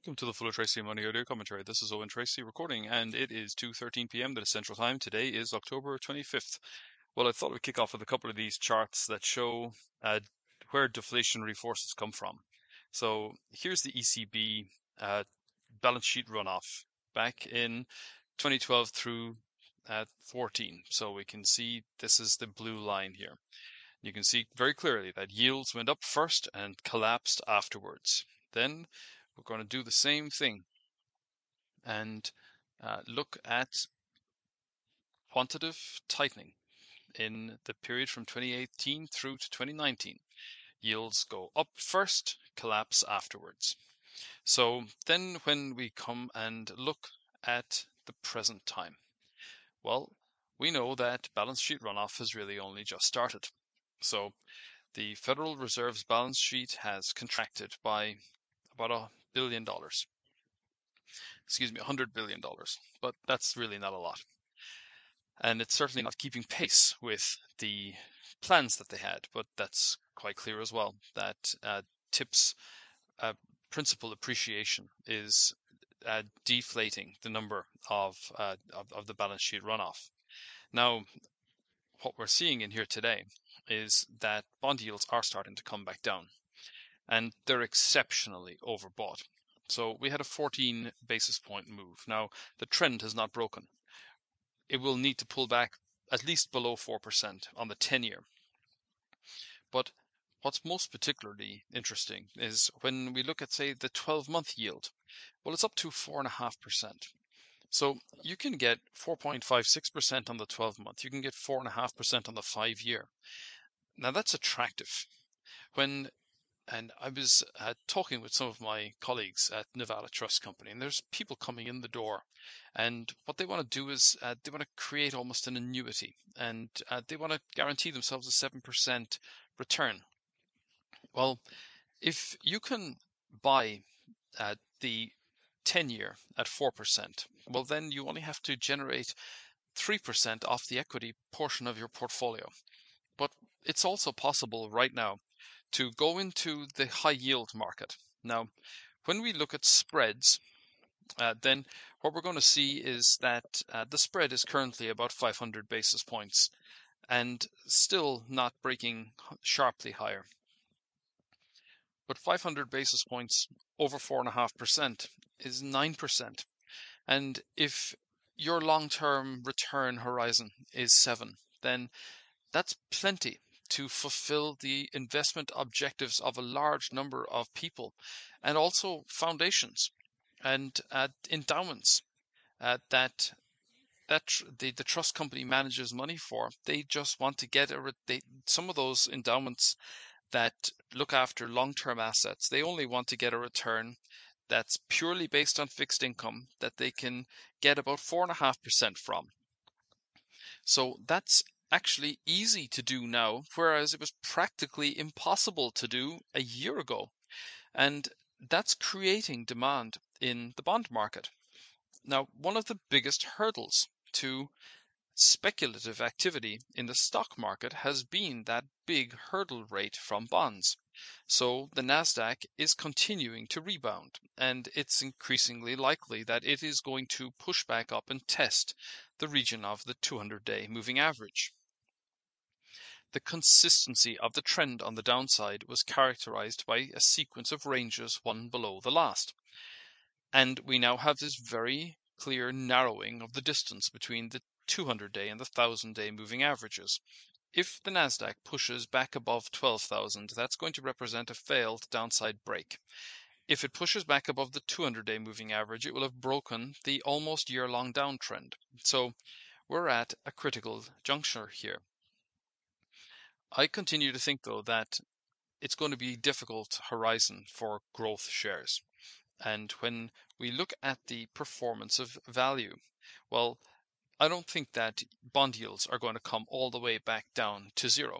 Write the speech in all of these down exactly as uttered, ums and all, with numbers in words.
Welcome to the Full of Tracy Money Audio Commentary. This is Owen Tracy recording, and it is two thirteen p m that is Central Time. Today is October twenty-fifth. Well, I thought we'd kick off with a couple of these charts that show uh, where deflationary forces come from. So here's the E C B uh, balance sheet runoff back in twenty twelve through uh, fourteen. So we can see this is the blue line here. You can see very clearly that yields went up first and collapsed afterwards. Then we're going to do the same thing and uh, look at quantitative tightening in the period from twenty eighteen through to twenty nineteen. Yields go up first, collapse afterwards. So then when we come and look at the present time, well, we know that balance sheet runoff has really only just started. So the Federal Reserve's balance sheet has contracted by about a billion dollars. Excuse me, one hundred billion dollars, but that's really not a lot. And it's certainly not keeping pace with the plans that they had, but that's quite clear as well, that uh, TIPS uh, principal appreciation is uh, deflating the number of, uh, of, of the balance sheet runoff. Now, what we're seeing in here today is that bond yields are starting to come back down, and they're exceptionally overbought. So we had a fourteen basis point move. Now, the trend has not broken. It will need to pull back at least below four percent on the ten year. But what's most particularly interesting is when we look at, say, the twelve month yield. Well, it's up to four point five percent. So you can get four point five six percent on the twelve month. You can get four point five percent on the five year. Now, that's attractive. When And I was uh, talking with some of my colleagues at Nevada Trust Company, and there's people coming in the door. And what they want to do is uh, they want to create almost an annuity, and uh, they want to guarantee themselves a seven percent return. Well, if you can buy uh, the ten year at four percent, well, then you only have to generate three percent off the equity portion of your portfolio. But it's also possible right now to go into the high yield market. Now, when we look at spreads, uh, then what we're going to see is that uh, the spread is currently about five hundred basis points and still not breaking sharply higher. But five hundred basis points over four point five percent is nine percent. And if your long-term return horizon is seven, then that's plenty to fulfill the investment objectives of a large number of people, and also foundations and uh, endowments uh, that that tr- the, the trust company manages money for. They just want to get a re- they, some of those endowments that look after long-term assets. They only want to get a return that's purely based on fixed income that they can get about four and a half percent from. So that's actually easy to do now, whereas it was practically impossible to do a year ago. And that's creating demand in the bond market. Now, one of the biggest hurdles to speculative activity in the stock market has been that big hurdle rate from bonds. So the Nasdaq is continuing to rebound, and it's increasingly likely that it is going to push back up and test the region of the two hundred day moving average. The consistency of the trend on the downside was characterized by a sequence of ranges, one below the last. And we now have this very clear narrowing of the distance between the two hundred day and the one thousand day moving averages. If the Nasdaq pushes back above twelve thousand, that's going to represent a failed downside break. If it pushes back above the two hundred day moving average, it will have broken the almost year-long downtrend. So we're at a critical juncture here. I continue to think, though, that it's going to be a difficult horizon for growth shares. And when we look at the performance of value, well, I don't think that bond yields are going to come all the way back down to zero.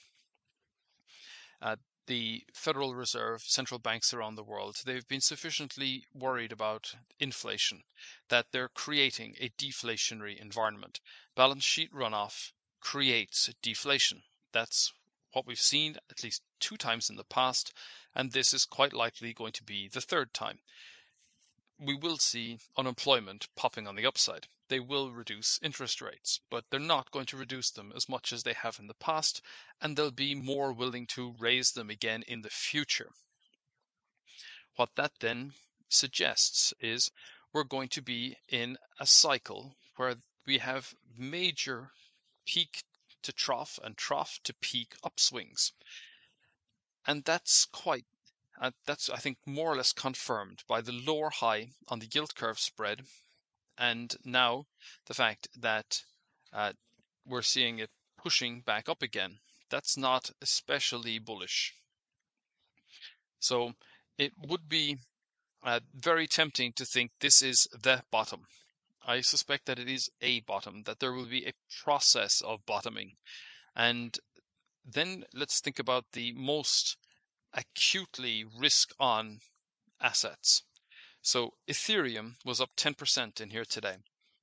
Uh, the Federal Reserve, central banks around the world, they've been sufficiently worried about inflation that they're creating a deflationary environment. Balance sheet runoff creates deflation. That's what we've seen at least two times in the past, and this is quite likely going to be the third time. we will see unemployment popping on the upside. They will reduce interest rates, but they're not going to reduce them as much as they have in the past, and they'll be more willing to raise them again in the future. What that then suggests is we're going to be in a cycle where we have major peak to trough and trough to peak upswings. And that's quite, uh, that's I think more or less confirmed by the lower high on the yield curve spread, and now the fact that uh, we're seeing it pushing back up again. That's not especially bullish. So it would be uh, very tempting to think this is the bottom. I suspect that it is a bottom, that there will be a process of bottoming. And then let's think about the most acutely risk-on assets. So Ethereum was up ten percent in here today.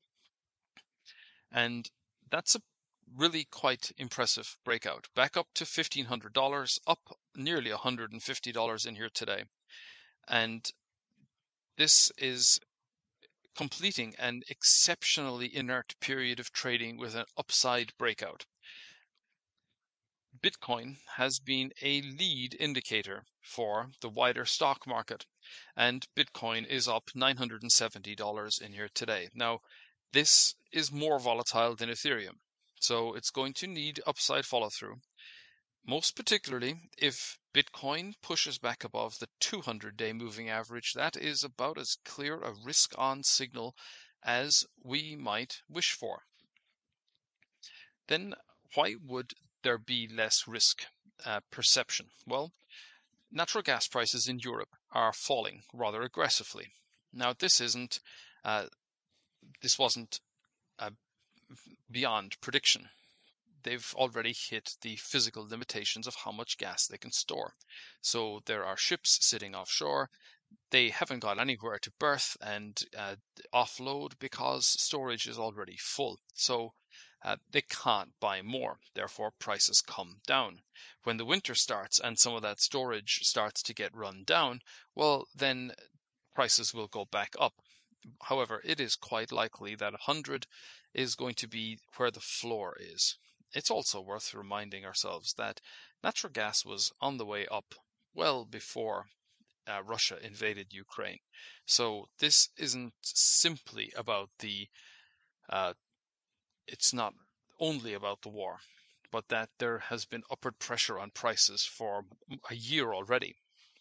And that's a really quite impressive breakout. Back up to fifteen hundred dollars, up nearly one hundred fifty dollars in here today. And this is completing an exceptionally inert period of trading with an upside breakout. Bitcoin has been a lead indicator for the wider stock market, and Bitcoin is up nine hundred seventy dollars in here today. Now, this is more volatile than Ethereum, so it's going to need upside follow-through, most particularly if Bitcoin pushes back above the two hundred day moving average. That is about as clear a risk-on signal as we might wish for. Then why would there be less risk uh, perception? Well, natural gas prices in Europe are falling rather aggressively. Now, this isn't, uh, this wasn't uh, beyond prediction. They've already hit the physical limitations of how much gas they can store. So there are ships sitting offshore. They haven't got anywhere to berth and uh, offload because storage is already full. So uh, they can't buy more. Therefore, prices come down. When the winter starts and some of that storage starts to get run down, well, then prices will go back up. However, it is quite likely that one hundred is going to be where the floor is. It's also worth reminding ourselves that natural gas was on the way up well before uh, Russia invaded Ukraine. So this isn't simply about the, uh, it's not only about the war, but that there has been upward pressure on prices for a year already.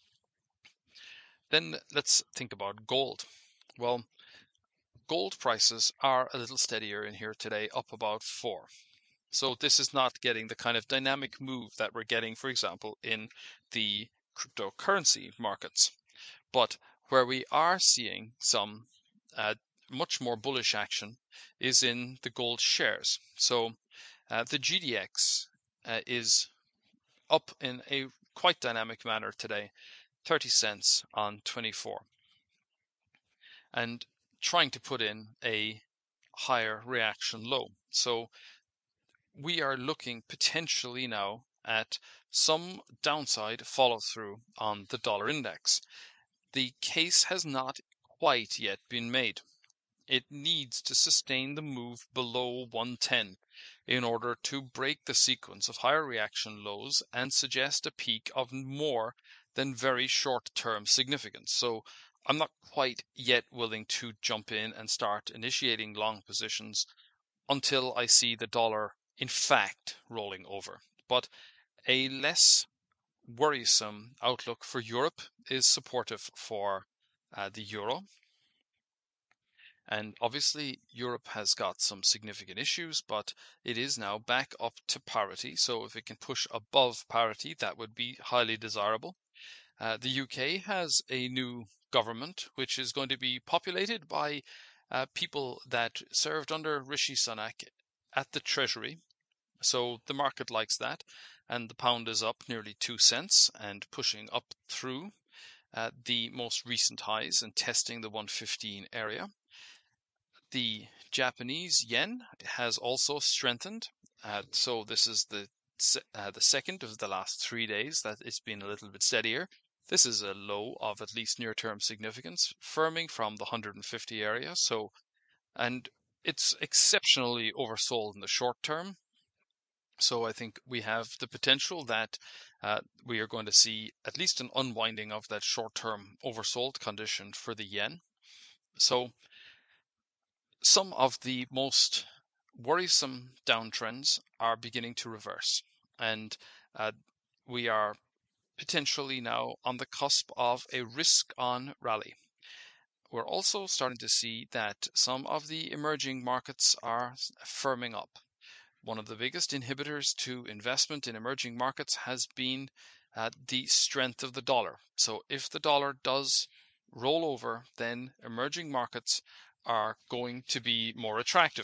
Then let's think about gold. Well, gold prices are a little steadier in here today, up about four. So this is not getting the kind of dynamic move that we're getting, for example, in the cryptocurrency markets. But where we are seeing some uh, much more bullish action is in the gold shares. So uh, the G D X uh, is up in a quite dynamic manner today, thirty cents on twenty-four, and trying to put in a higher reaction low. So we are looking potentially now at some downside follow through on the dollar index. The case has not quite yet been made. It needs to sustain the move below one ten in order to break the sequence of higher reaction lows and suggest a peak of more than very short-term significance. So I'm not quite yet willing to jump in and start initiating long positions until I see the dollar in fact rolling over. But a less worrisome outlook for Europe is supportive for uh, the euro. And obviously Europe has got some significant issues, but it is now back up to parity. So if it can push above parity, that would be highly desirable. Uh, the U K has a new government, which is going to be populated by uh, people that served under Rishi Sunak at the Treasury. So the market likes that, and the pound is up nearly two cents and pushing up through uh, the most recent highs and testing the one fifteen area. The Japanese yen has also strengthened. Uh, so this is the uh, the second of the last three days that it's been a little bit steadier. This is a low of at least near-term significance, firming from the one hundred fifty area. So, and it's exceptionally oversold in the short term. So I think we have the potential that uh, we are going to see at least an unwinding of that short-term oversold condition for the yen. So some of the most worrisome downtrends are beginning to reverse, and uh, we are potentially now on the cusp of a risk-on rally. We're also starting to see that some of the emerging markets are firming up. One of the biggest inhibitors to investment in emerging markets has been uh, the strength of the dollar. So if the dollar does roll over, then emerging markets are going to be more attractive.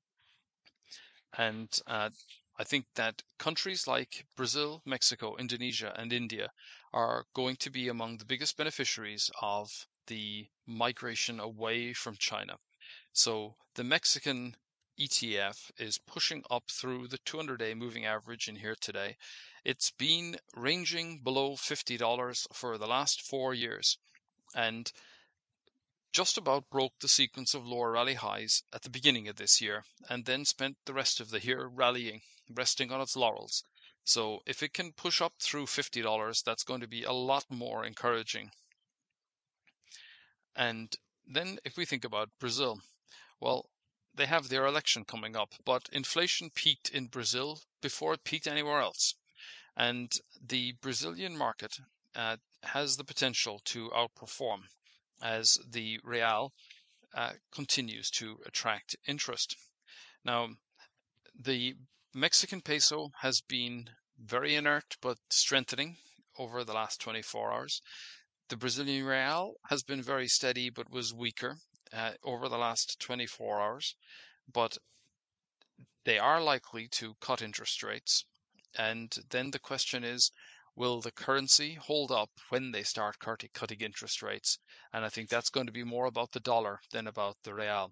And uh, I think that countries like Brazil, Mexico, Indonesia, and India are going to be among the biggest beneficiaries of the migration away from China. So the Mexican E T F is pushing up through the two hundred day moving average in here today. It's been ranging below fifty dollars for the last four years and just about broke the sequence of lower rally highs at the beginning of this year and then spent the rest of the year rallying, resting on its laurels. So if it can push up through fifty dollars, that's going to be a lot more encouraging. And then if we think about Brazil, well, they have their election coming up, but inflation peaked in Brazil before it peaked anywhere else. And the Brazilian market uh, has the potential to outperform as the real uh, continues to attract interest. Now, the Mexican peso has been very inert but strengthening over the last twenty-four hours. The Brazilian real has been very steady but was weaker uh, over the last twenty-four hours. But they are likely to cut interest rates. And then the question is, will the currency hold up when they start cutting interest rates? And I think that's going to be more about the dollar than about the real.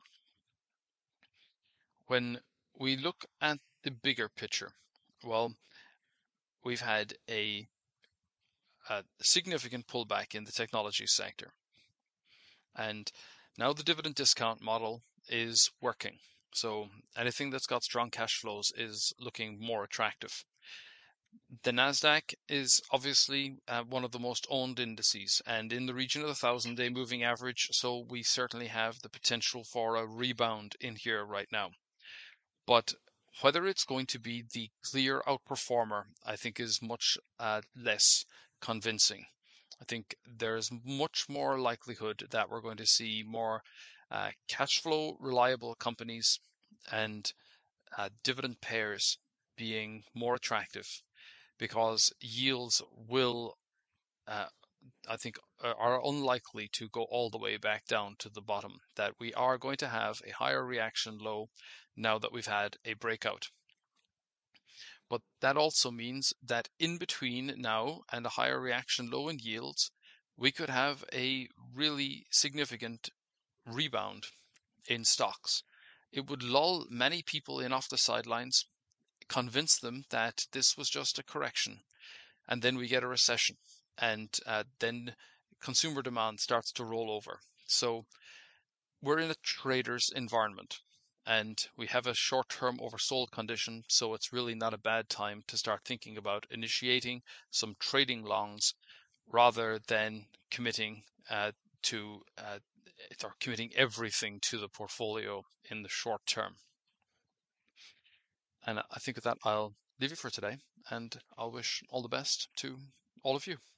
When we look at the bigger picture, well, we've had a, a significant pullback in the technology sector. And now the dividend discount model is working. So anything that's got strong cash flows is looking more attractive. The Nasdaq is obviously uh, one of the most owned indices and in the region of the thousand day moving average. So we certainly have the potential for a rebound in here right now. But whether it's going to be the clear outperformer, I think is much uh, less convincing. I think there's much more likelihood that we're going to see more uh, cash flow reliable companies and uh, dividend payers being more attractive because yields will, uh, I think, are unlikely to go all the way back down to the bottom, that we are going to have a higher reaction low now that we've had a breakout. But that also means that in between now and a higher reaction low in yields, we could have a really significant rebound in stocks. It would lull many people in off the sidelines, convince them that this was just a correction, and then we get a recession, and uh, then consumer demand starts to roll over. So we're in a trader's environment and we have a short-term oversold condition, so it's really not a bad time to start thinking about initiating some trading longs rather than committing uh, to uh, or committing everything to the portfolio in the short term. And I think with that, I'll leave it for today, and I'll wish all the best to all of you.